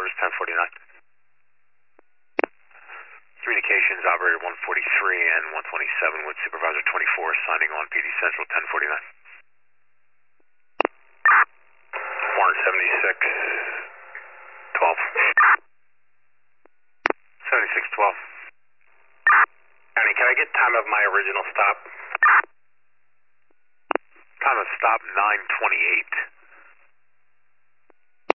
Service 1049. Communications Operator 143 and 127 with Supervisor 24 signing on PD Central 1049. 476 12. 7612. County, can I get time of my original stop? Time of stop 928.